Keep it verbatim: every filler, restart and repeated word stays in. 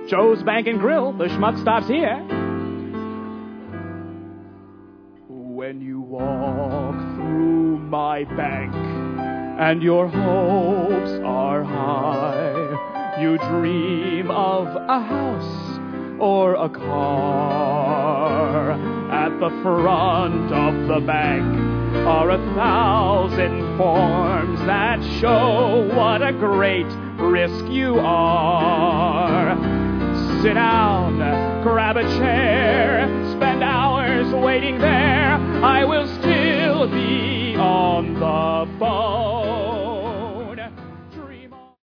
Joe's Bank and Grill, the schmuck stops here. When you walk through my bank and your hopes are high, you dream of a house or a car. At the front of the bank are a thousand forms that show what a great risk you are. Sit down, grab a chair, spend hours waiting there. I will still be on the phone.